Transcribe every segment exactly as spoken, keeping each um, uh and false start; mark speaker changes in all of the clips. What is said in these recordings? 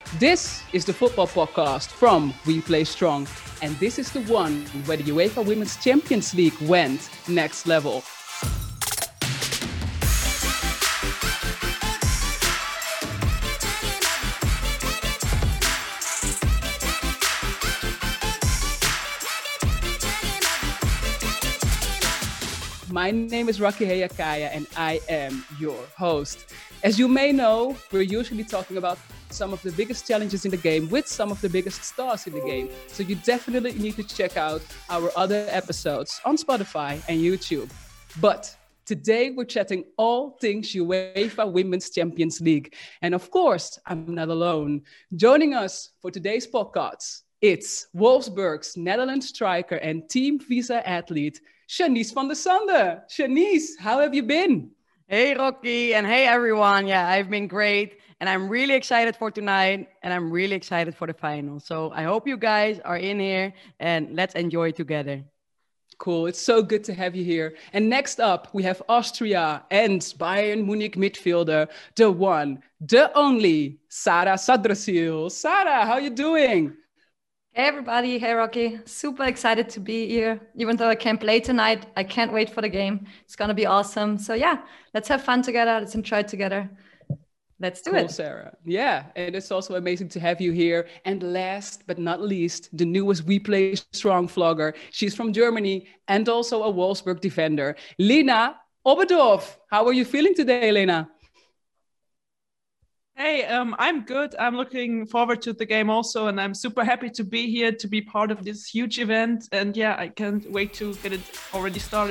Speaker 1: This is the football podcast from We Play Strong, and this is the one where the UEFA Women's Champions League went next level. My name is Rocky Hayakaya and I am your host. As you may know, we're usually talking about some of the biggest challenges in the game with some of the biggest stars in the game. So you definitely need to check out our other episodes on Spotify and YouTube. But today we're chatting all things UEFA Women's Champions League. And of course, I'm not alone. Joining us for today's podcast, it's Wolfsburg's Netherlands striker and Team Visa athlete, Shanice van der Sande. Shanice, how have you been?
Speaker 2: Hey, Rocky, and hey, everyone. Yeah, I've been great, and I'm really excited for tonight, and I'm really excited for the final. So I hope you guys are in here, and let's enjoy together.
Speaker 1: Cool. It's so good to have you here. And next up, we have Austria and Bayern Munich midfielder, the one, the only, Sara Sadrasil. Sara, how you doing?
Speaker 3: Hey everybody, hey Rocky, super excited to be here. Even though I can't play tonight, I can't wait for the game. It's gonna be awesome. So yeah, let's have fun together, let's enjoy it together. Let's do
Speaker 1: cool,
Speaker 3: it.
Speaker 1: Sarah. Yeah, and it's also amazing to have you here. And last but not least, the newest We Play Strong vlogger. She's from Germany and also a Wolfsburg defender, Lena Oberdorf. How are you feeling today, Lena?
Speaker 4: Hey, um, I'm good. I'm looking forward to the game also, and I'm super happy to be here to be part of this huge event. And yeah, I can't wait to get it already started.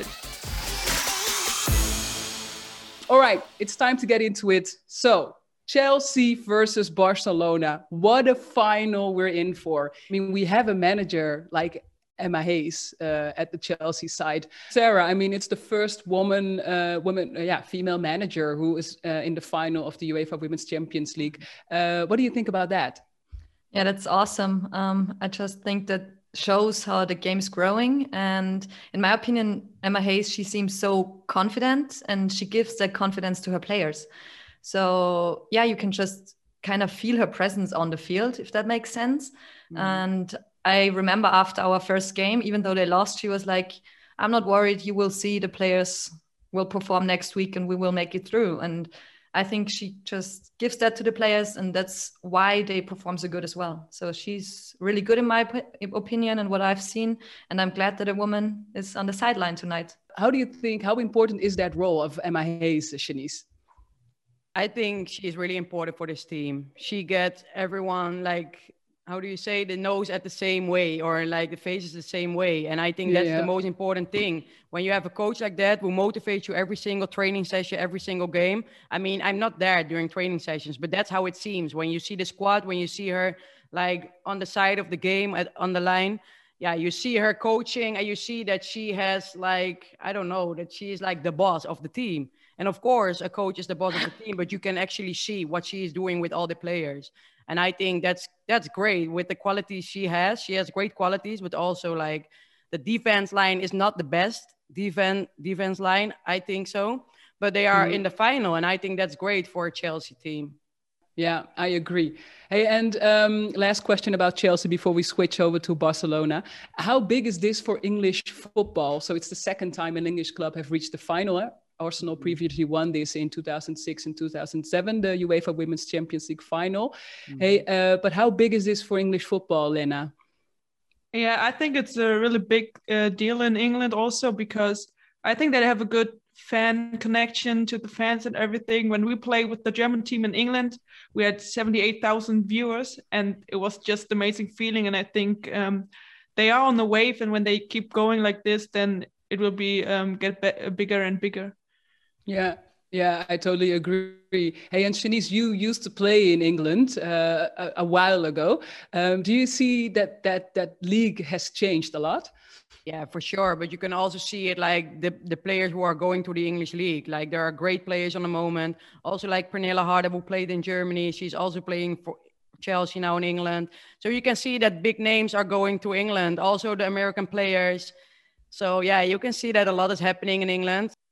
Speaker 1: All right, it's time to get into it. So, Chelsea versus Barcelona. What a final we're in for. I mean, we have a manager like Emma Hayes uh, at the Chelsea side. Sarah, I mean, it's the first woman, uh, woman, uh, yeah, female manager who is uh, in the final of the UEFA Women's Champions League. Uh, what do you think about that?
Speaker 3: Yeah, that's awesome. Um, I just think that shows how the game is growing. And in my opinion, Emma Hayes, she seems so confident and she gives that confidence to her players. So yeah, you can just kind of feel her presence on the field, if that makes sense. Mm. And I remember after our first game, even though they lost, she was like, I'm not worried. You will see the players will perform next week and we will make it through. And I think she just gives that to the players and that's why they perform so good as well. So she's really good in my op- opinion and what I've seen. And I'm glad that a woman is on the sideline tonight.
Speaker 1: How do you think, how important is that role of Emma Hayes, Shanice?
Speaker 2: I think she's really important for this team. She gets everyone like, how do you say, the nose at the same way or like the faces the same way. And I think that's yeah. the most important thing. When you have a coach like that who motivates you every single training session, every single game. I mean, I'm not there during training sessions, but that's how it seems. When you see the squad, when you see her like on the side of the game, at, on the line, yeah, you see her coaching and you see that she has like, I don't know, that she is like the boss of the team. And of course, a coach is the boss of the team, but you can actually see what she is doing with all the players. And I think that's that's great with the qualities she has. She has great qualities, but also like the defense line is not the best defense defense line, I think so. But they are mm-hmm. in the final, and I think that's great for a Chelsea team.
Speaker 1: Yeah, I agree. Hey, and um, last question about Chelsea before we switch over to Barcelona. How big is this for English football? So it's the second time an English club have reached the final. Eh? Arsenal previously won this in two thousand six and two thousand seven, the UEFA Women's Champions League final. Mm-hmm. Hey, uh, but how big is this for English football, Lena?
Speaker 4: Yeah, I think it's a really big uh, deal in England also because I think they have a good fan connection to the fans and everything. When we played with the German team in England, we had seventy-eight thousand viewers and it was just amazing feeling. And I think um, they are on the wave, and when they keep going like this, then it will be um, get be- bigger and bigger.
Speaker 1: Yeah, yeah, I totally agree. Hey, and Shanice, you used to play in England uh, a, a while ago. Um, do you see that that that league has changed a lot?
Speaker 2: Yeah, for sure. But you can also see it like the, the players who are going to the English league. Like there are great players on the moment. Also like Pernilla Harder, who played in Germany. She's also playing for Chelsea now in England. So you can see that big names are going to England. Also the American players. So yeah, you can see that a lot is happening in England.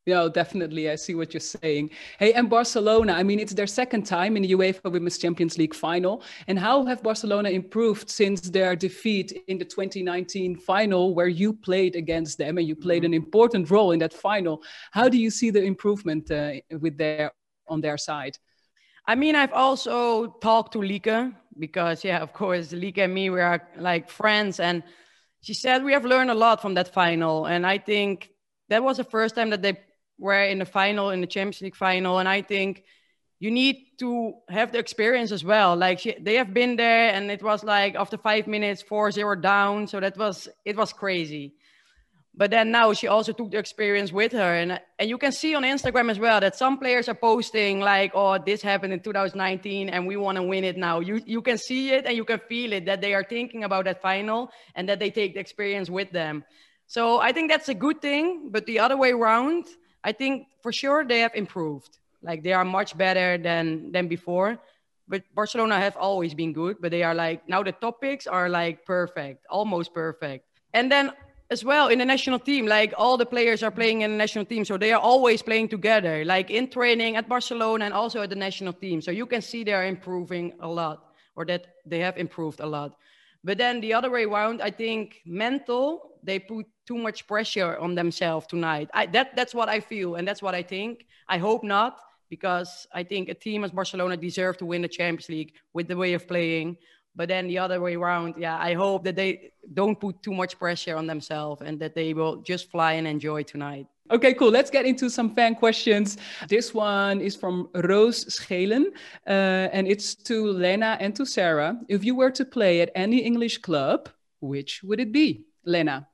Speaker 1: Yeah, definitely. I see what you're saying. Hey, and Barcelona, I mean, it's their second time in the UEFA Women's Champions League final. And how have Barcelona improved since their defeat in the twenty nineteen final, where you played against them and you played an important role in that final? How do you see the improvement uh, with their on their side?
Speaker 2: I mean, I've also talked to Lieke because, yeah, of course, Lieke and me, we are like friends. And she said we have learned a lot from that final. And I think that was the first time that they were in the final, in the Champions League final. And I think you need to have the experience as well. Like she, they have been there and it was like after five minutes, four zero down. So that was, it was crazy. But then now she also took the experience with her. And, and you can see on Instagram as well that some players are posting like, oh, this happened in two thousand nineteen and we want to win it now. You, you can see it and you can feel it, that they are thinking about that final and that they take the experience with them. So I think that's a good thing. But the other way around, I think for sure they have improved. Like they are much better than, than before. But Barcelona have always been good. But they are like, now the topics are like perfect, almost perfect. And then as well in the national team, like all the players are playing in the national team. So they are always playing together, like in training at Barcelona and also at the national team. So you can see they are improving a lot, or that they have improved a lot. But then the other way around, I think mental, they put too much pressure on themselves tonight. I, that, that's what I feel. And that's what I think. I hope not, because I think a team as Barcelona deserve to win the Champions League with the way of playing. But then the other way around, yeah, I hope that they don't put too much pressure on themselves and that they will just fly and enjoy tonight.
Speaker 1: Okay, cool. Let's get into some fan questions. This one is from Roos Schelen, uh, and it's to Lena and to Sarah. If you were to play at any English club, which would it be? Lena.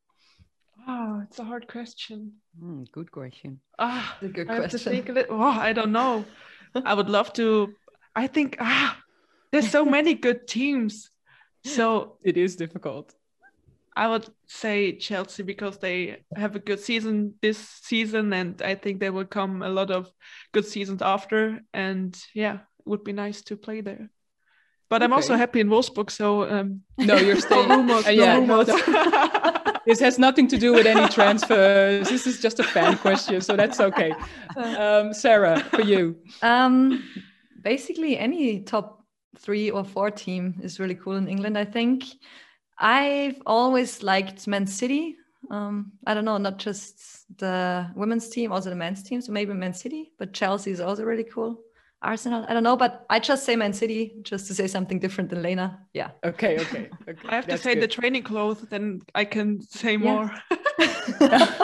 Speaker 4: Oh, it's a hard question.
Speaker 2: Mm, good question.
Speaker 4: Ah,
Speaker 3: a good
Speaker 4: I have
Speaker 3: question.
Speaker 4: to think a little. Oh, I don't know. I would love to. I think ah, there's so many good teams. So
Speaker 1: it is difficult.
Speaker 4: I would say Chelsea because they have a good season this season, and I think there will come a lot of good seasons after. And yeah, it would be nice to play there. But okay. I'm also happy in Wolfsburg, so um,
Speaker 1: no, you're staying.
Speaker 4: rumors,
Speaker 1: uh, yeah,
Speaker 4: no rumors.
Speaker 1: No. This has nothing to do with any transfers. This is just a fan question, so that's okay. Um, Sarah, for you.
Speaker 3: Um, basically, any top three or four team is really cool in England, I think. I've always liked Man City. Um, I don't know, not just the women's team, also the men's team. So maybe Man City, but Chelsea is also really cool. Arsenal, I don't know, but I just say Man City just to say something different than Lena. Yeah.
Speaker 1: Okay, okay. okay.
Speaker 4: I have
Speaker 1: That's
Speaker 4: to say
Speaker 1: good.
Speaker 4: The training clothes, then I can say more.
Speaker 1: Yeah.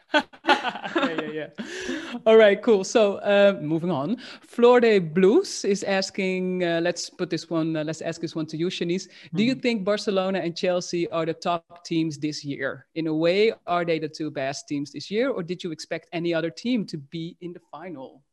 Speaker 1: yeah, yeah, yeah. All right, cool. So uh, moving on. Flor de Blues is asking, uh, let's put this one, uh, let's ask this one to you, Shanice. Mm-hmm. Do you think Barcelona and Chelsea are the top teams this year? In a way, are they the two best teams this year? Or did you expect any other team to be in the final?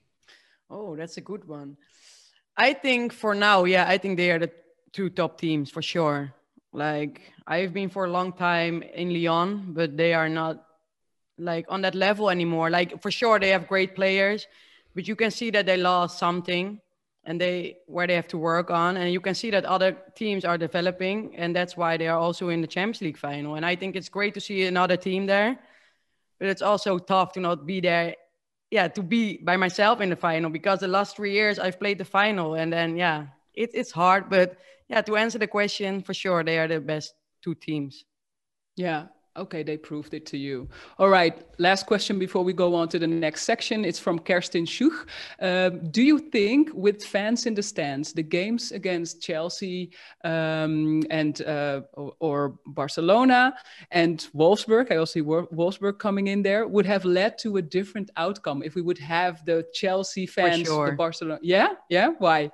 Speaker 2: Oh, that's a good one. I think for now, yeah, I think they are the two top teams for sure. Like I've been for a long time in Lyon, but they are not like on that level anymore. Like for sure they have great players, but you can see that they lost something and they where they have to work on. And you can see that other teams are developing, and that's why they are also in the Champions League final. And I think it's great to see another team there, but it's also tough to not be there. Yeah, to be by myself in the final, because the last three years I've played the final, and then yeah, it, it's hard. But yeah, to answer the question, for sure they are the best two teams.
Speaker 1: Yeah. Okay, they proved it to you. All right, last question before we go on to the next section. It's from Kerstin Schuch. Um, do you think with fans in the stands, the games against Chelsea um, and uh, or, or Barcelona and Wolfsburg, I also see Wolfsburg coming in there, would have led to a different outcome if we would have the Chelsea fans,
Speaker 2: for sure.
Speaker 1: the Barcelona? Yeah, yeah, why?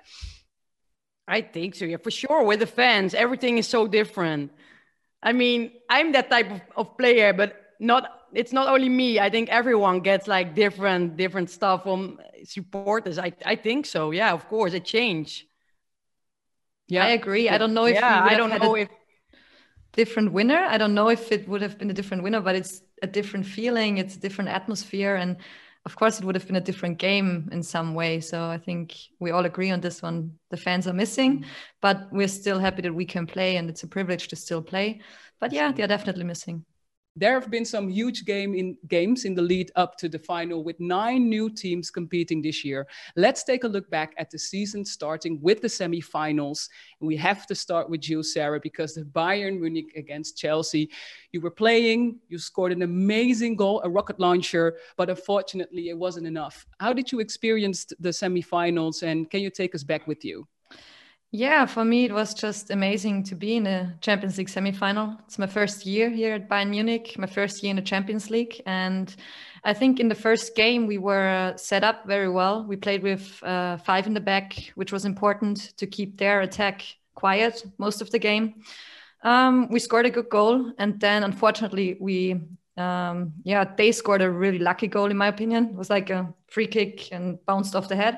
Speaker 2: I think so, yeah, for sure. With the fans, everything is so different. I mean, I'm that type of, of player, but not. It's not only me. I think everyone gets like different different stuff from supporters. I I think so. Yeah, of course, it changed.
Speaker 3: Yeah, I agree. I don't know if
Speaker 2: yeah,
Speaker 3: we would
Speaker 2: I don't
Speaker 3: have
Speaker 2: know
Speaker 3: had a
Speaker 2: if
Speaker 3: different winner. I don't know if it would have been a different winner, but it's a different feeling. It's a different atmosphere, and of course, it would have been a different game in some way. So I think we all agree on this one. The fans are missing, mm-hmm. but we're still happy that we can play, and it's a privilege to still play. But yeah, they're definitely missing.
Speaker 1: There have been some huge game in games in the lead up to the final with nine new teams competing this year. Let's take a look back at the season starting with the semifinals. And we have to start with you, Sarah, because the Bayern Munich against Chelsea, you were playing, you scored an amazing goal, a rocket launcher, but unfortunately it wasn't enough. How did you experience the semifinals, and can you take us back with you?
Speaker 3: Yeah, for me, it was just amazing to be in a Champions League semifinal. It's my first year here at Bayern Munich, my first year in the Champions League. And I think in the first game, we were set up very well. We played with uh, five in the back, which was important to keep their attack quiet most of the game. Um, we scored a good goal. And then, unfortunately, we, um, yeah, they scored a really lucky goal, in my opinion. It was like a free kick and bounced off the head.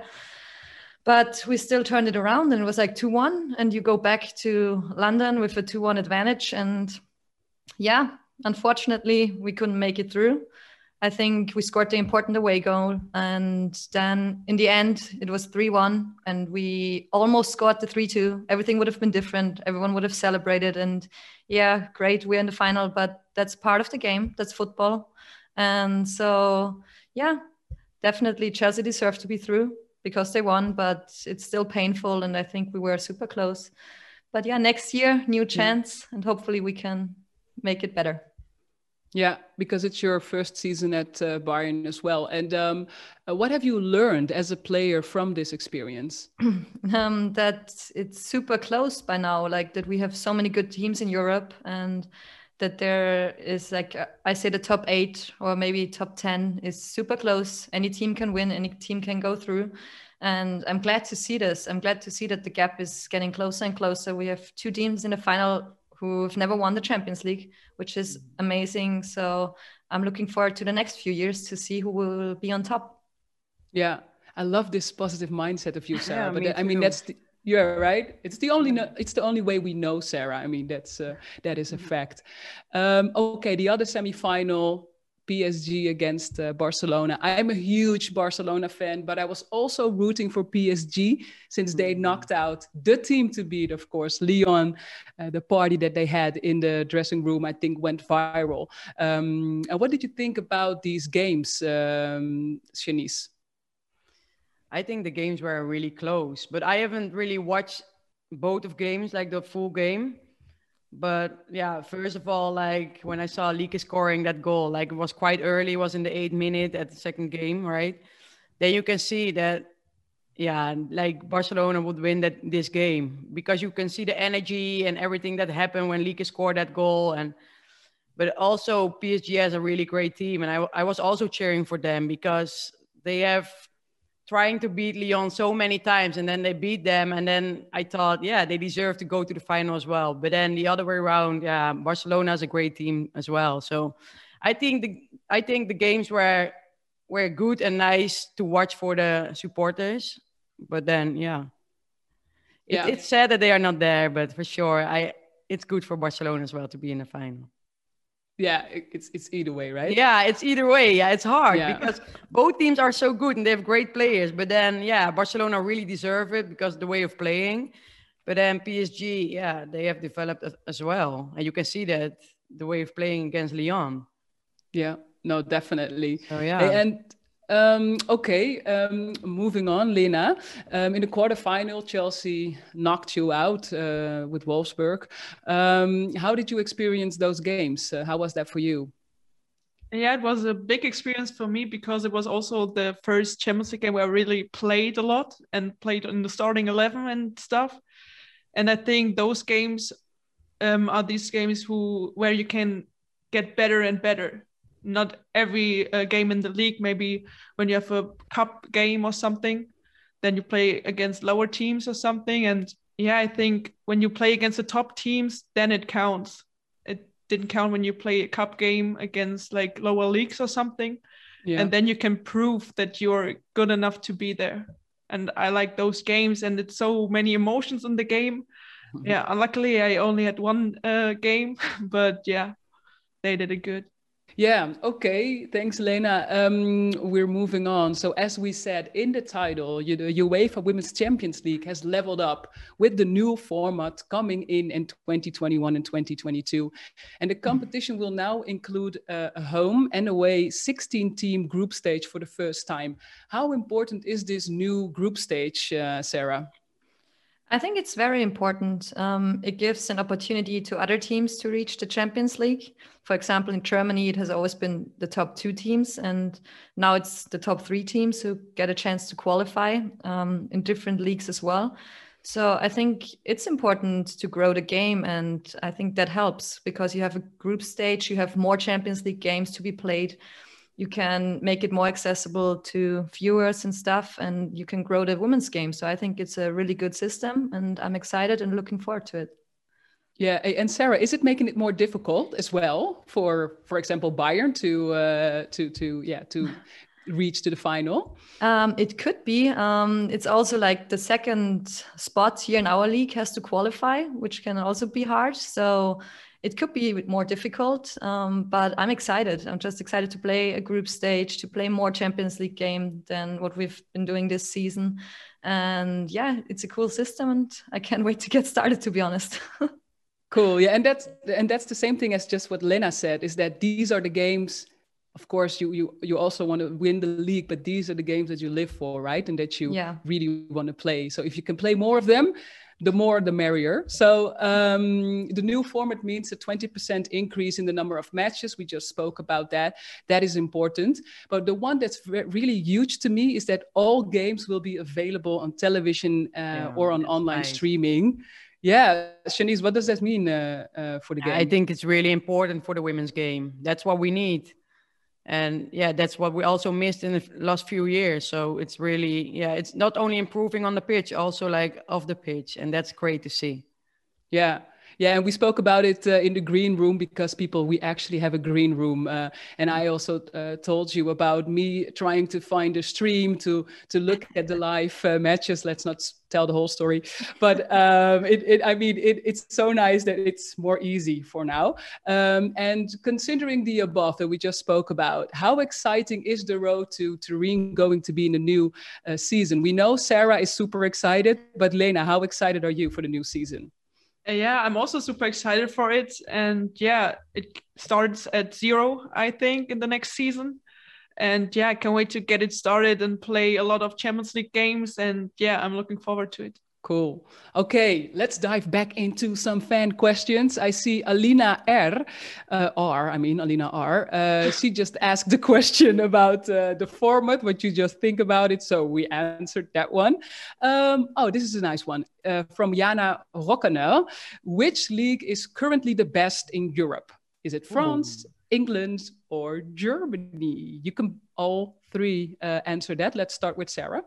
Speaker 3: But we still turned it around and it was like two one. And you go back to London with a two one advantage. And yeah, unfortunately, we couldn't make it through. I think we scored the important away goal. And then in the end, it was three one. And we almost scored the three two. Everything would have been different. Everyone would have celebrated. And yeah, great, we're in the final. But that's part of the game. That's football. And so, yeah, definitely Chelsea deserved to be through, because they won, but it's still painful. And I think we were super close. But yeah, next year, new chance, and hopefully we can make it better.
Speaker 1: Yeah, because it's your first season at uh, Bayern as well. And um, uh, what have you learned as a player from this experience?
Speaker 3: um, that it's super close by now, like that we have so many good teams in Europe, and that there is like, uh, I say the top eight or maybe top ten is super close. Any team can win, any team can go through. And I'm glad to see this. I'm glad to see that the gap is getting closer and closer. We have two teams in the final who've never won the Champions League, which is amazing. So I'm looking forward to the next few years to see who will be on top.
Speaker 1: Yeah, I love this positive mindset of you, Sarah.
Speaker 2: Yeah,
Speaker 1: but
Speaker 2: me
Speaker 1: I mean,
Speaker 2: too.
Speaker 1: that's the, you're right. It's the only no, it's the only way we know Sarah. I mean, that's uh, that is a fact. Um, okay, the other semifinal, P S G against uh, Barcelona. I'm a huge Barcelona fan, but I was also rooting for P S G since they knocked out the team to beat, of course, Lyon. Uh, the party that they had in the dressing room, I think, went viral. Um, and what did you think about these games, um, Shanice?
Speaker 2: I think the games were really close, but I haven't really watched both of games, like the full game. But yeah, first of all, like when I saw Lieke scoring that goal, like it was quite early, it was in the eighth minute at the second game, right? Then you can see that, yeah, like Barcelona would win that this game, because you can see the energy and everything that happened when Lieke scored that goal. And but also P S G has a really great team, and I I was also cheering for them because they have trying to beat Lyon so many times, and then they beat them, and then I thought, yeah, they deserve to go to the final as well. But then the other way around, yeah, Barcelona is a great team as well. So I think the I think the games were were good and nice to watch for the supporters. But then, yeah, it,
Speaker 1: Yeah.
Speaker 2: it's sad that they are not there. But for sure, I it's good for Barcelona as well to be in the final.
Speaker 1: Yeah, it- it's it's either way, right?
Speaker 2: Yeah, it's either way. Yeah, it's hard
Speaker 1: Yeah.
Speaker 2: because both teams are so good and they have great players. But then, yeah, Barcelona really deserve it because of the way of playing. But then P S G, yeah, they have developed as, as well. And you can see that the way of playing against Lyon.
Speaker 1: Yeah, no, definitely.
Speaker 2: So, yeah.
Speaker 1: Hey, and um, okay, um, moving on, Lena. Um, in the quarterfinal, Chelsea knocked you out uh, with Wolfsburg. Um, how did you experience those games? Uh, how was that for you?
Speaker 4: Yeah, it was a big experience for me because it was also the first Champions League game where I really played a lot and played in the starting eleven and stuff. And I think those games um, are these games who where you can get better and better. Not every uh, game in the league, maybe when you have a cup game or something, then you play against lower teams or something. And yeah, I think when you play against the top teams, then it counts. It didn't count when you play a cup game against like lower leagues or something.
Speaker 1: Yeah.
Speaker 4: And then you can prove that you're good enough to be there. And I like those games, and it's so many emotions in the game. Yeah, luckily I only had one uh, game, but yeah, they did it good.
Speaker 1: Yeah, okay. Thanks, Lena. Um, we're moving on. So as we said in the title, you, the UEFA Women's Champions League has leveled up with the new format coming in in twenty twenty-one and twenty twenty-two. And the competition will now include uh, a home and away sixteen team group stage for the first time. How important is this new group stage, uh, Sarah?
Speaker 3: I think it's very important. Um, it gives an opportunity to other teams to reach the Champions League. For example, in Germany, it has always been the top two teams, and now it's the top three teams who get a chance to qualify um, in different leagues as well. So I think it's important to grow the game, and I think that helps because you have a group stage, you have more Champions League games to be played. You can make it more accessible to viewers and stuff, and you can grow the women's game. So I think it's a really good system, and I'm excited and looking forward to it.
Speaker 1: Yeah, and Sarah, is it making it more difficult as well for, for example, Bayern to uh, to to yeah to reach to the final?
Speaker 3: Um, it could be. Um, it's also like the second spot here in our league has to qualify, which can also be hard. So it could be a bit more difficult, um, but I'm excited. I'm just excited to play a group stage, to play more Champions League game than what we've been doing this season. And yeah, it's a cool system, and I can't wait to get started, to be honest.
Speaker 1: Cool. Yeah, and that's and that's the same thing as just what Lena said, is that these are the games. Of course, you you you also want to win the league, but these are the games that you live for, right? And that you yeah. really want to play. So if you can play more of them, the more the merrier. So um, the new format means a twenty percent increase in the number of matches. We just spoke about that. That is important. But the one that's re- really huge to me is that all games will be available on television uh, yeah, or on online nice. streaming. Yeah, Shanice, what does that mean uh, uh, for the game?
Speaker 2: I think it's really important for the women's game. That's what we need. And yeah, that's what we also missed in the last few years. So it's really, yeah, it's not only improving on the pitch, also like off the pitch. And that's great to see.
Speaker 1: Yeah. Yeah, and we spoke about it uh, in the green room because people, we actually have a green room. Uh, and I also uh, told you about me trying to find a stream to to look at the live uh, matches. Let's not tell the whole story. But um, it, it, I mean, it, it's so nice that it's more easy for now. Um, and considering the above that we just spoke about, how exciting is the road to Turin going to be in the new uh, season? We know Sarah is super excited, but Lena, how excited are you for the new season?
Speaker 4: Yeah, I'm also super excited for it. And yeah, it starts at zero, I think, in the next season. And yeah, I can't wait to get it started and play a lot of Champions League games. And yeah, I'm looking forward to it.
Speaker 1: Cool. Okay, let's dive back into some fan questions. I see Alina R, uh, R, I mean Alina R. Uh, she just asked the question about uh, the format, what you just think about it. So we answered that one. Um, oh, this is a nice one uh, from Jana Rockenel. Which league is currently the best in Europe? Is it France, Ooh. England, or Germany? You can all three uh, answer that. Let's start with Sarah.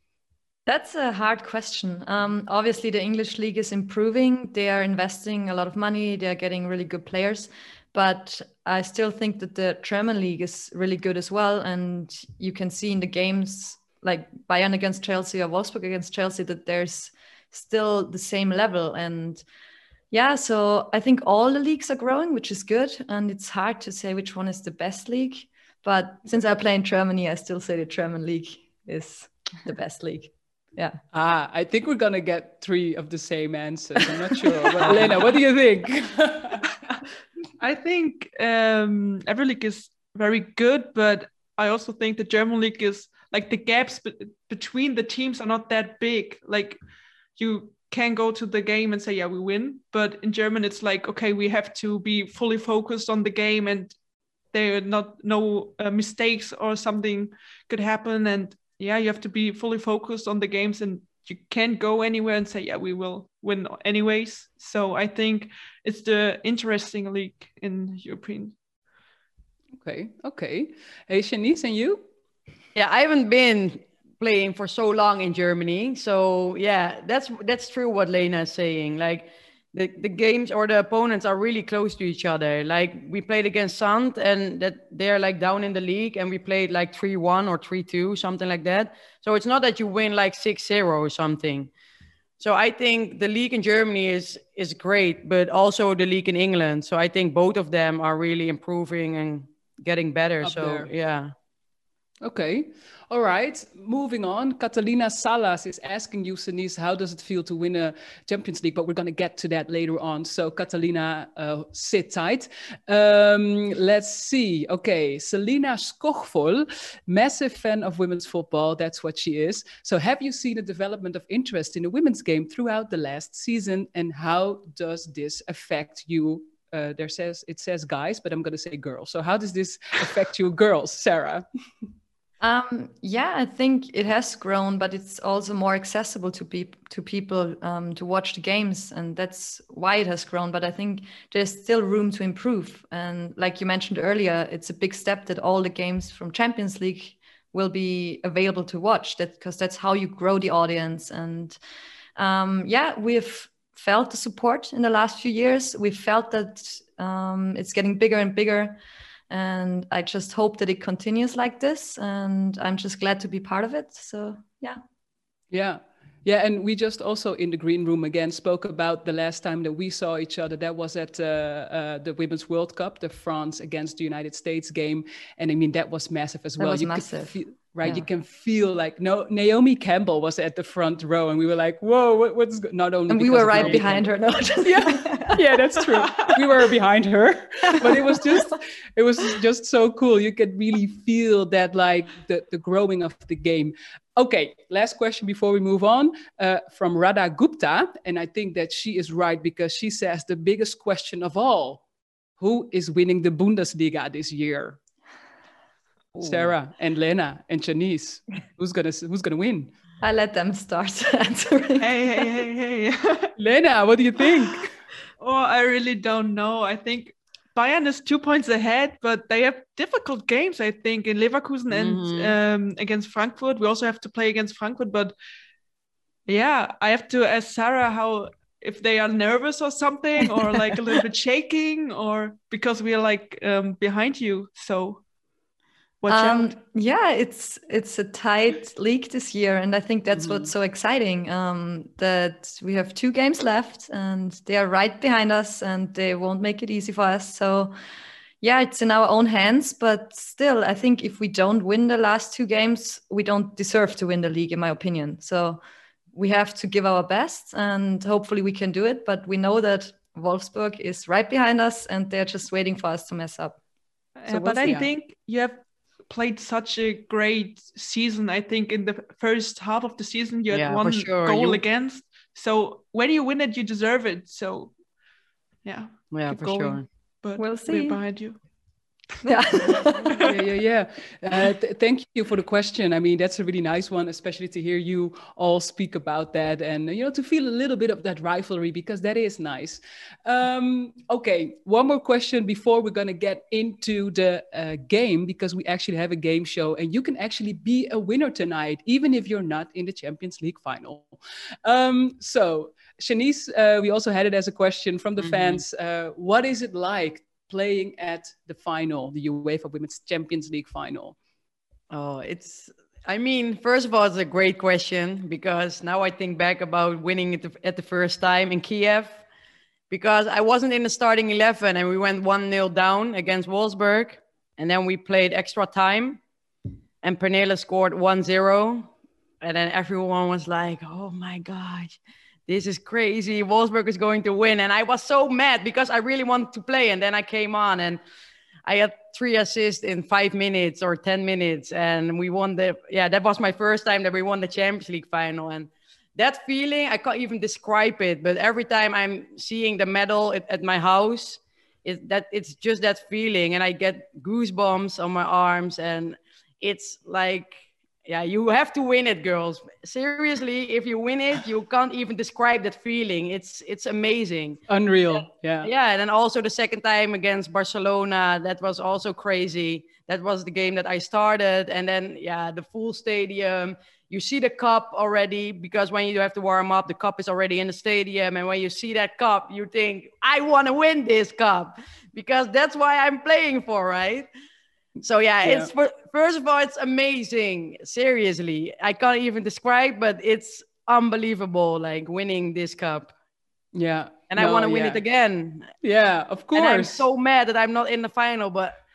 Speaker 3: That's a hard question. Um, obviously, the English league is improving. They are investing a lot of money. They're getting really good players. But I still think that the German league is really good as well. And you can see in the games like Bayern against Chelsea or Wolfsburg against Chelsea that there's still the same level. And yeah, so I think all the leagues are growing, which is good. And it's hard to say which one is the best league. But since I play in Germany, I still say the German league is the best league. Yeah.
Speaker 1: Ah, I think we're going to get three of the same answers. I'm not sure. But Elena, what do you think?
Speaker 4: I think um, every league is very good, but I also think the German league is like the gaps be- between the teams are not that big. Like you can go to the game and say, yeah, we win. But in German, it's like, okay, we have to be fully focused on the game and there are not no uh, mistakes or something could happen. And yeah, you have to be fully focused on the games and you can't go anywhere and say, yeah, we will win anyways. So I think it's the interesting league in European.
Speaker 1: Okay, okay. Hey, Shanice, and you?
Speaker 2: Yeah, I haven't been playing for so long in Germany. So yeah, that's that's true what Lena is saying. Like the, the games or the opponents are really close to each other. Like we played against Sand and that they're like down in the league and we played like three one or three two, something like that. So it's not that you win like six zero or something. So I think the league in Germany is is great, but also the league in England. So I think both of them are really improving and getting better.
Speaker 1: Up
Speaker 2: so
Speaker 1: there.
Speaker 2: yeah.
Speaker 1: Okay. All right. Moving on. Catalina Salas is asking you, Shanice, how does it feel to win a Champions League? But we're going to get to that later on. So, Catalina, uh, sit tight. Um, let's see. Okay. Selina Skochvol, massive fan of women's football. That's what she is. So, have you seen a development of interest in the women's game throughout the last season? And how does this affect you? Uh, there says it says guys, but I'm going to say girls. So, how does this affect you, girls, Sarah?
Speaker 3: Um, yeah, I think it has grown, but it's also more accessible to, pe- to people um, to watch the games. And that's why it has grown. But I think there's still room to improve. And like you mentioned earlier, it's a big step that all the games from Champions League will be available to watch, that because that's how you grow the audience. And um, yeah, we've felt the support in the last few years. We've felt that um, it's getting bigger and bigger. And I just hope that it continues like this. And I'm just glad to be part of it. So, yeah.
Speaker 1: Yeah. Yeah. And we just also in the green room again spoke about the last time that we saw each other. That was at uh, uh, the Women's World Cup, the France against the United States game. And I mean, that was massive as
Speaker 3: that
Speaker 1: well.
Speaker 3: Was
Speaker 1: you
Speaker 3: massive.
Speaker 1: Could feel, right.
Speaker 3: Yeah.
Speaker 1: You can feel like no, Naomi Campbell was at the front row and we were like, whoa, what, what's go-? Not only
Speaker 3: and we were right
Speaker 1: Naomi
Speaker 3: behind
Speaker 1: Campbell.
Speaker 3: her. No,
Speaker 1: yeah. Yeah, that's true. We were behind her, but it was just, it was just so cool. You could really feel that, like the, the growing of the game. Okay, last question before we move on uh, from Radha Gupta. And I think that she is right because she says the biggest question of all, who is winning the Bundesliga this year? Ooh. Sarah and Lena and Shanice, who's gonna who's gonna win?
Speaker 3: I let them start answering.
Speaker 4: Hey, hey, hey, hey.
Speaker 1: Lena, what do you think?
Speaker 4: Oh, I really don't know. I think Bayern is two points ahead, but they have difficult games, I think, in Leverkusen
Speaker 2: Mm-hmm.
Speaker 4: and um, against Frankfurt. We also have to play against Frankfurt, but yeah, I have to ask Sarah how, if they are nervous or something, or like a little bit shaking, or because we are like um, behind you. So watch
Speaker 3: um,
Speaker 4: out.
Speaker 3: Yeah, it's it's a tight league this year, and I think that's
Speaker 1: Mm-hmm.
Speaker 3: what's so exciting. Um, that we have two games left, and they are right behind us, and they won't make it easy for us. So, yeah, it's in our own hands. But still, I think if we don't win the last two games, we don't deserve to win the league, in my opinion. So we have to give our best, and hopefully we can do it. But we know that Wolfsburg is right behind us, and they're just waiting for us to mess up.
Speaker 4: So
Speaker 1: So
Speaker 4: but
Speaker 1: we'll
Speaker 4: I
Speaker 1: see.
Speaker 4: think you have played such a great season. I think in the first half of the season you had
Speaker 2: Yeah, for
Speaker 4: one
Speaker 2: sure.
Speaker 4: goal
Speaker 2: You-
Speaker 4: against. So when you win it, you deserve it. So yeah,
Speaker 2: Yeah,
Speaker 4: keep
Speaker 2: for
Speaker 4: going.
Speaker 2: sure.
Speaker 4: But
Speaker 3: We'll
Speaker 4: we're
Speaker 3: see.
Speaker 4: behind you.
Speaker 3: Yeah.
Speaker 1: yeah, yeah, yeah. Uh, th- thank you for the question. I mean, that's a really nice one, especially to hear you all speak about that and, you know, to feel a little bit of that rivalry, because that is nice. Um, okay, one more question before we're going to get into the uh, game, because we actually have a game show and you can actually be a winner tonight, even if you're not in the Champions League final. Um, so, Shanice, uh, we also had it as a question from the
Speaker 2: Mhm.
Speaker 1: fans. Uh, what is it like playing at the final, the UEFA Women's Champions League final?
Speaker 2: Oh, it's, I mean, first of all, it's a great question because now I think back about winning it at the first time in Kiev, because I wasn't in the starting eleven and we went one nil down against Wolfsburg. And then we played extra time and Pernille scored one zero. And then everyone was like, oh my gosh, this is crazy. Wolfsburg is going to win. And I was so mad because I really wanted to play. And then I came on and I had three assists in five minutes or ten minutes. And we won the, yeah, that was my first time that we won the Champions League final. And that feeling, I can't even describe it. But every time I'm seeing the medal at, at my house, it, that it's just that feeling. And I get goosebumps on my arms. And it's like, yeah, you have to win it, girls. Seriously, if you win it, you can't even describe that feeling. It's it's amazing.
Speaker 1: Unreal, yeah.
Speaker 2: Yeah, and then also the second time against Barcelona, that was also crazy. That was the game that I started. And then, yeah, the full stadium. You see the cup already, because when you have to warm up, the cup is already in the stadium. And when you see that cup, you think, I want to win this cup, because that's why I'm playing for, right? So yeah,
Speaker 1: Yeah.
Speaker 2: it's for, first of all, it's amazing. Seriously, I can't even describe, but it's unbelievable, like winning this cup.
Speaker 1: Yeah.
Speaker 2: And I
Speaker 1: No,
Speaker 2: want to win
Speaker 1: yeah.
Speaker 2: it again.
Speaker 1: Yeah, of course.
Speaker 2: And I'm so mad that I'm not in the final, but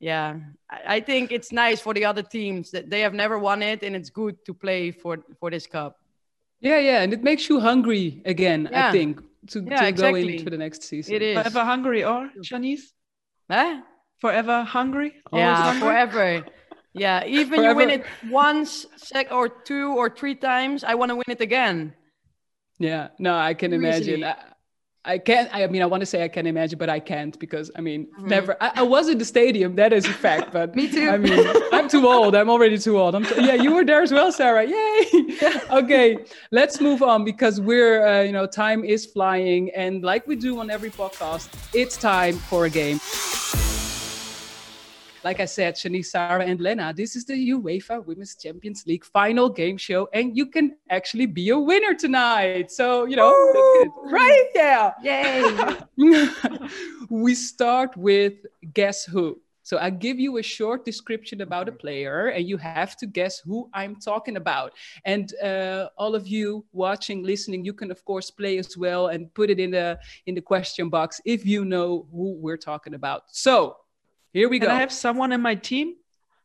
Speaker 2: yeah, I think it's nice for the other teams that they have never won it, and it's good to play for for this cup.
Speaker 1: Yeah, yeah, and it makes you hungry again. Yeah. I think to,
Speaker 2: yeah,
Speaker 1: to
Speaker 2: exactly.
Speaker 1: go into the next season.
Speaker 2: It is
Speaker 4: forever hungry, or Shanice?
Speaker 2: Huh?
Speaker 4: Forever hungry?
Speaker 2: Yeah,
Speaker 4: hungry?
Speaker 2: forever. Yeah, even forever. You win it once, sec, or two, or three times, I want to win it again.
Speaker 1: Yeah, no, I can
Speaker 2: Seriously.
Speaker 1: imagine. I, I can't, I mean, I want to say I can imagine, but I can't because, I mean, mm-hmm. never, I, I was in the stadium, that is a fact, but
Speaker 3: me too.
Speaker 1: I mean, I'm too old. I'm already too old. I'm t- yeah, you were there as well, Sarah. Yay. Okay, let's move on because we're, uh, you know, time is flying. And like we do on every podcast, it's time for a game. Like I said, Shanice, Sarah, and Lena, this is the UEFA Women's Champions League final game show, and you can actually be a winner tonight. So, you know, that's good. Right? Yeah.
Speaker 3: Yay.
Speaker 1: We start with Guess Who. So I give you a short description about a player, and you have to guess who I'm talking about. And uh, all of you watching, listening, you can, of course, play as well and put it in the, in the question box if you know who we're talking about. So, here we
Speaker 4: can
Speaker 1: go.
Speaker 4: Can I have someone in my team?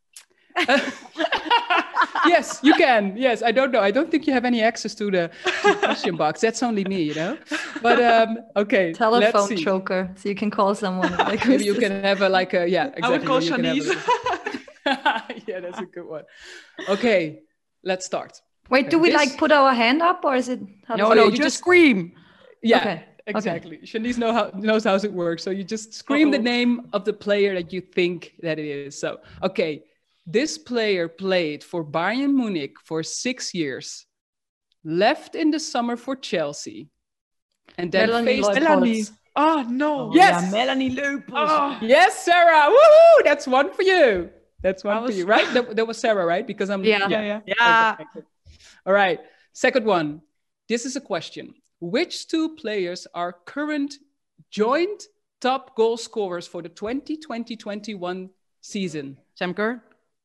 Speaker 1: Yes, you can. Yes, I don't know. I don't think you have any access to the, to the question box. That's only me, you know. But um, okay.
Speaker 3: Telephone
Speaker 1: let's see.
Speaker 3: choker, so you can call someone. Like
Speaker 1: Maybe you can have a like a yeah. Exactly.
Speaker 4: I would call Shanice.
Speaker 1: Yeah, that's a good one. Okay, let's start.
Speaker 3: Wait,
Speaker 1: okay,
Speaker 3: do we
Speaker 1: this...
Speaker 3: like put our hand up or is it?
Speaker 2: How no, no, you just scream.
Speaker 1: Yeah.
Speaker 3: Okay.
Speaker 1: Exactly. Okay. Shanice know how, knows how it works. So you just scream Uh-oh. the name of the player that you think that it is. So, okay. This player played for Bayern Munich for six years, left in the summer for Chelsea, and then
Speaker 3: Melanie
Speaker 1: faced...
Speaker 4: Melanie. Oh, no.
Speaker 1: Oh, yes.
Speaker 2: Yeah, Melanie Leupolz.
Speaker 4: Oh.
Speaker 1: Yes, Sarah. Woohoo! That's one for you. That's one
Speaker 4: was...
Speaker 1: for you, right? That, that was Sarah, right? Because I'm...
Speaker 3: Yeah.
Speaker 4: Yeah, yeah.
Speaker 2: yeah.
Speaker 1: Okay, okay. All right. Second one. This is a question. Which two players are current joint top goal scorers for the twenty twenty twenty-one season?
Speaker 2: Sam Kerr?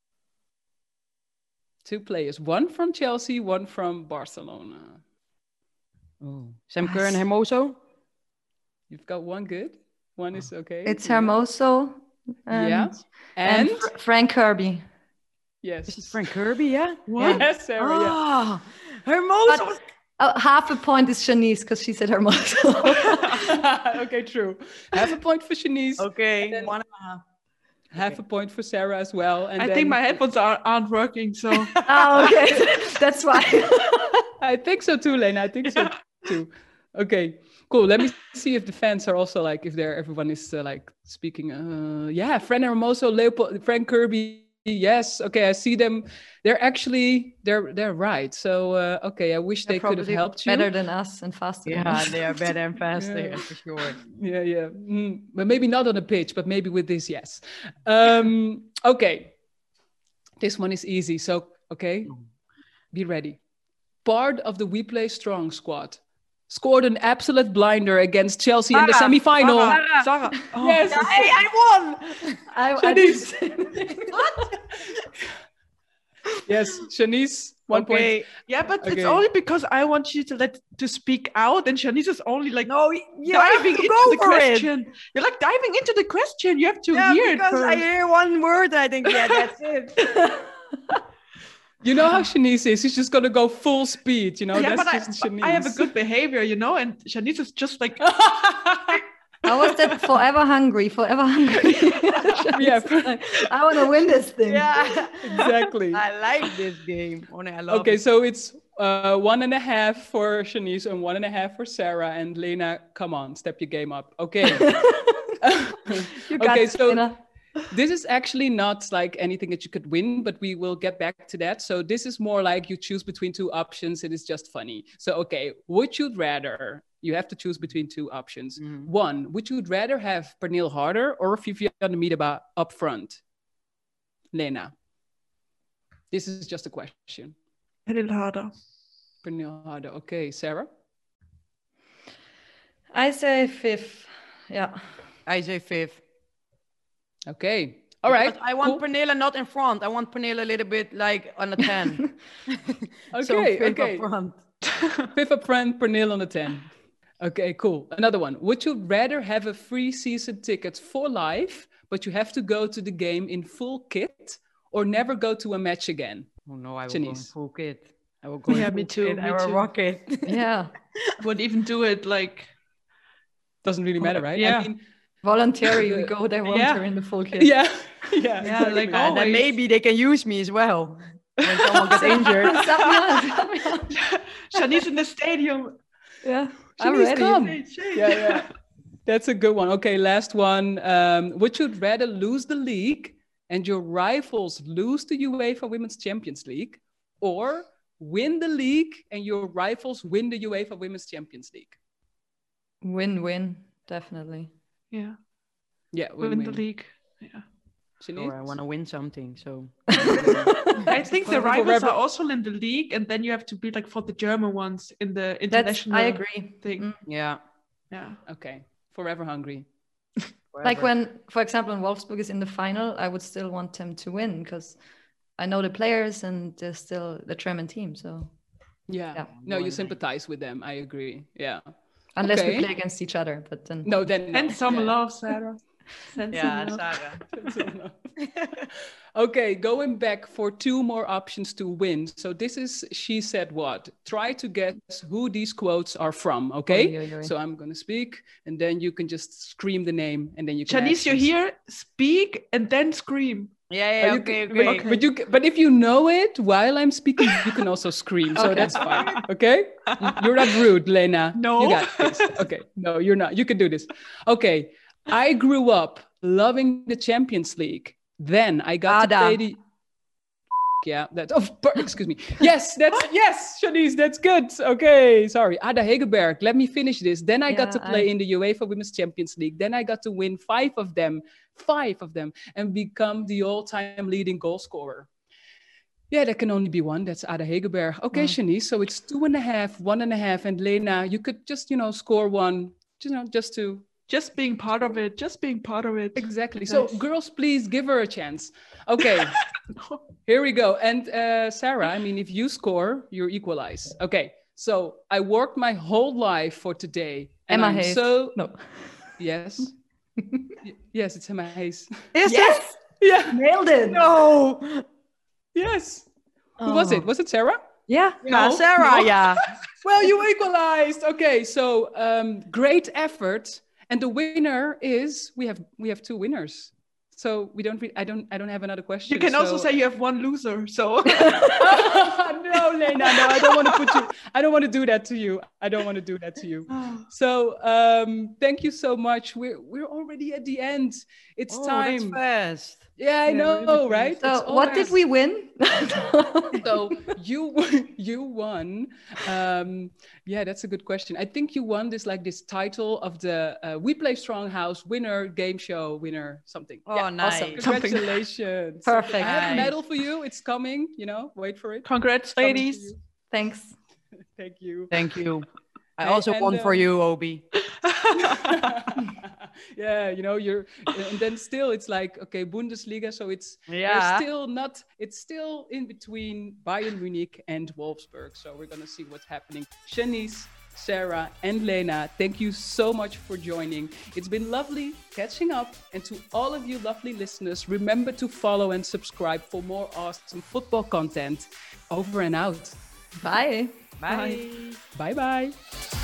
Speaker 1: Two players. One from Chelsea, one from Barcelona.
Speaker 2: Oh. Sam Kerr and Hermoso?
Speaker 1: You've got one good. One is okay.
Speaker 3: It's Hermoso. And,
Speaker 1: yeah. And,
Speaker 3: and Fr- Frank Kirby.
Speaker 1: Yes.
Speaker 2: This is Frank Kirby, yeah?
Speaker 1: What? Yes, Sarah,
Speaker 2: oh, yeah. Hermoso
Speaker 3: but,
Speaker 2: was...
Speaker 3: Oh, half a point is Shanice because she said Hermoso.
Speaker 1: Okay, true. Half a point for Shanice.
Speaker 2: Okay, one and a half.
Speaker 1: Half
Speaker 2: okay.
Speaker 1: a point for Sarah as well. And
Speaker 4: I
Speaker 1: then...
Speaker 4: think my headphones are, aren't working, so...
Speaker 3: Oh, okay. That's why.
Speaker 1: I think so too, Lena. I think so too. Okay, cool. Let me see if the fans are also like, if they're, everyone is uh, like speaking. Uh, yeah, Fran Hermoso, Leopold, Frank Kirby. Yes. Okay, I see them. They're actually, they're they're right. So, uh, okay, I wish
Speaker 3: They're
Speaker 1: they could have helped you.
Speaker 3: Better than us and faster.
Speaker 2: Yeah,
Speaker 3: than us.
Speaker 2: they are better and faster,
Speaker 1: Yeah.
Speaker 2: for sure.
Speaker 1: Yeah, yeah. Mm, but maybe not on the pitch, but maybe with this, yes. Um, okay. This one is easy. So, okay, be ready. Part of the We Play Strong squad scored an absolute blinder against Chelsea Sarah, in the semi-final.
Speaker 4: Sarah, Sarah. Oh.
Speaker 1: Yes.
Speaker 2: Hey, I won!
Speaker 3: I,
Speaker 1: Shanice.
Speaker 3: I
Speaker 2: What?
Speaker 1: Yes, Shanice, one
Speaker 2: okay.
Speaker 1: point.
Speaker 4: Yeah, but
Speaker 1: Okay.
Speaker 4: it's only because I want you to let to speak out, and Shanice is only like
Speaker 2: No, you
Speaker 4: diving
Speaker 2: have to
Speaker 4: into
Speaker 2: go
Speaker 4: the
Speaker 2: for
Speaker 4: question.
Speaker 2: it.
Speaker 4: You're like diving into the question. You have to
Speaker 2: Yeah,
Speaker 4: hear it
Speaker 2: because
Speaker 4: first.
Speaker 2: I hear one word and I think, yeah, that's it.
Speaker 1: You know how Shanice is. She's just going to go full speed, you know?
Speaker 4: yeah,
Speaker 1: That's
Speaker 4: but
Speaker 1: just
Speaker 4: I,
Speaker 1: Shanice.
Speaker 4: I have a good behavior, you know, and Shanice is just like...
Speaker 3: How was that? Forever hungry, forever hungry.
Speaker 1: Yeah.
Speaker 3: I want to win this thing.
Speaker 2: Yeah,
Speaker 1: Exactly.
Speaker 2: I like this game. Oh, I love
Speaker 1: Okay,
Speaker 2: it.
Speaker 1: so it's uh, one and a half for Shanice and one and a half for Sarah. And Lena, come on, step your game up. Okay.
Speaker 3: You got
Speaker 1: Okay,
Speaker 3: it,
Speaker 1: so
Speaker 3: Lena.
Speaker 1: this is actually not like anything that you could win, but we will get back to that. So this is more like you choose between two options. It is just funny. So, okay, would you rather, you have to choose between two options.
Speaker 2: Mhm.
Speaker 1: One, would you rather have Pernille Harder or Vivianne Miedema up front? Lena, this is just a question.
Speaker 4: A little harder.
Speaker 1: Pernille Harder. Okay, Sarah?
Speaker 3: I say fifth. Yeah.
Speaker 2: I say fifth.
Speaker 1: Okay. All right.
Speaker 2: But I want
Speaker 1: cool.
Speaker 2: Pernille not in front. I want Pernille a little bit like on a ten.
Speaker 1: Okay,
Speaker 2: So fifth
Speaker 1: okay.
Speaker 2: up front.
Speaker 1: Fifth up front, Pernille on the ten. Okay, cool. Another one. Would you rather have a free season ticket for life, but you have to go to the game in full kit, or never go to a match again?
Speaker 2: Oh no, I will
Speaker 1: Janice.
Speaker 2: go in full kit. I will go
Speaker 4: Yeah,
Speaker 2: in
Speaker 4: me
Speaker 2: full
Speaker 4: too,
Speaker 2: kit.
Speaker 4: me
Speaker 2: I will
Speaker 4: too.
Speaker 2: rock it.
Speaker 3: Yeah.
Speaker 4: Would even do it like
Speaker 1: Doesn't really matter, right?
Speaker 4: Yeah.
Speaker 1: I mean,
Speaker 3: Voluntary, we go there
Speaker 4: Yeah.
Speaker 3: volunteer in the full kit.
Speaker 1: yeah, yeah,
Speaker 4: Yeah,
Speaker 1: exactly.
Speaker 4: like
Speaker 2: And then
Speaker 4: always.
Speaker 2: maybe they can use me as well when someone gets injured.
Speaker 3: Stop me on, stop me on.
Speaker 4: Shanice in the stadium.
Speaker 3: Yeah, I'm
Speaker 1: Shanice,
Speaker 3: ready.
Speaker 1: come.
Speaker 4: Hey, Shane.
Speaker 1: Yeah, yeah. That's a good one. Okay, last one. Um, would you rather lose the league and your rivals lose the UEFA Women's Champions League, or win the league and your rivals win the UEFA Women's Champions League?
Speaker 3: Win-win, definitely.
Speaker 4: Yeah.
Speaker 1: Yeah,
Speaker 4: Win
Speaker 1: win-win.
Speaker 4: the league. Yeah.
Speaker 1: Shanice?
Speaker 2: Or I want to win something. So
Speaker 4: I think the
Speaker 1: For-
Speaker 4: rivals
Speaker 1: forever.
Speaker 4: are also in the league, and then you have to be like for the German ones in the
Speaker 3: That's,
Speaker 4: international
Speaker 3: I agree.
Speaker 4: thing.
Speaker 3: Mm.
Speaker 2: yeah.
Speaker 4: Yeah.
Speaker 1: Okay, forever hungry.
Speaker 3: Like
Speaker 2: Forever.
Speaker 3: when, for example, when Wolfsburg is in the final, I would still want them to win because I know the players and they're still the German team. So
Speaker 1: Yeah.
Speaker 3: Yeah.
Speaker 1: No, you
Speaker 2: Win-win.
Speaker 1: sympathize with them. I agree. Yeah.
Speaker 3: unless
Speaker 1: Okay.
Speaker 3: we play against each other, but then
Speaker 1: No, then no.
Speaker 4: And some
Speaker 1: Yeah.
Speaker 4: love, Sarah. Send
Speaker 2: Yeah,
Speaker 4: some love.
Speaker 2: Sarah.
Speaker 1: Okay, going back for two more options to win. So this is She Said What. Try to guess who these quotes are from, okay?
Speaker 3: Oi, oi, oi.
Speaker 1: So I'm going to speak, and then you can just scream the name, and then you can
Speaker 4: Shanice,
Speaker 1: ask
Speaker 4: you're
Speaker 1: us.
Speaker 4: here. Speak and then scream.
Speaker 2: Yeah,
Speaker 1: Uh,
Speaker 2: yeah,
Speaker 1: you
Speaker 2: okay,
Speaker 1: can-
Speaker 2: okay.
Speaker 1: but, but you, but if you know it while I'm speaking, you can also scream. So
Speaker 3: Okay.
Speaker 1: that's fine. Okay, you're not rude, Lena.
Speaker 4: No.
Speaker 1: you got this. Okay, no, you're not. You can do this. Okay, I grew up loving the Champions League. Then I got to
Speaker 2: Ada.
Speaker 1: play the. Yeah, that's. Oh, per- excuse me. Yes, that's yes, Shanice, that's good. Okay, sorry, Ada Hegerberg. Let me finish this. Then I got to
Speaker 3: Yeah,
Speaker 1: play
Speaker 3: I-
Speaker 1: in the UEFA Women's Champions League. Then I got to win five of them, five of them, and become the all-time leading goal scorer. Yeah, there can only be one. That's Ada Hegerberg. Okay,
Speaker 3: Mm.
Speaker 1: Shanice. So it's two and a half, one and a half, and Lena, you could just you know score one, you know, just to.
Speaker 4: Just being part of it. Just being part of it.
Speaker 1: Exactly. So,
Speaker 4: Nice.
Speaker 1: girls, please give her a chance. Okay, here we go. And uh, Sarah, I mean, if you score, you equalize. Okay. So I worked my whole life for today. And
Speaker 3: Emma
Speaker 1: I'm
Speaker 3: Hayes.
Speaker 1: so
Speaker 3: No.
Speaker 1: yes, Y- yes, it's Emma Hayes.
Speaker 2: Is
Speaker 3: Yes,
Speaker 1: Yeah.
Speaker 3: nailed it.
Speaker 2: No.
Speaker 1: Yes. Who was it? Was it Sarah?
Speaker 3: Yeah.
Speaker 2: Yeah,
Speaker 4: No,
Speaker 2: Sarah,
Speaker 4: no.
Speaker 2: yeah.
Speaker 1: Well, you equalized. Okay. So um, great effort. And the winner is we have we have two winners. So we don't. Re- I don't. I don't have another question.
Speaker 4: You can also
Speaker 1: so-
Speaker 4: say you have one loser. So
Speaker 1: No, Lena, no, I don't want to put you, I don't want to do that to you. I don't want to do that to you. So um, thank you so much. We're we're already at the end. It's
Speaker 2: Oh, that's
Speaker 1: time.
Speaker 2: fast.
Speaker 1: Yeah, I
Speaker 4: Yeah,
Speaker 1: know,
Speaker 4: really
Speaker 1: right?
Speaker 4: fast.
Speaker 1: It's
Speaker 3: So what did
Speaker 1: always-
Speaker 3: we win?
Speaker 1: So you you won. Um, yeah, that's a good question. I think you won this like this title of the uh, We Play Strong House winner, game show winner, something.
Speaker 2: Oh,
Speaker 1: Yeah,
Speaker 2: nice.
Speaker 1: awesome. Congratulations.
Speaker 3: Perfect.
Speaker 1: I have a
Speaker 2: Nice.
Speaker 1: medal for you. It's coming. You know, wait for it.
Speaker 4: congrats,
Speaker 1: Coming to
Speaker 4: ladies.
Speaker 1: you.
Speaker 3: Thanks.
Speaker 1: Thank you.
Speaker 2: Thank you. I
Speaker 1: Hey,
Speaker 2: also
Speaker 1: and,
Speaker 2: won for
Speaker 1: um,
Speaker 2: you, Obi.
Speaker 1: Yeah, you know, you're, and then still it's like, okay, Bundesliga. So it's there's
Speaker 2: Yeah.
Speaker 1: still not, it's still in between Bayern Munich and Wolfsburg. So we're going to see what's happening. Shanice, Sarah, and Lena, thank you so much for joining. It's been lovely catching up. And to all of you lovely listeners, remember to follow and subscribe for more awesome football content. Over and out.
Speaker 3: Bye.
Speaker 2: Bye.
Speaker 1: Bye bye.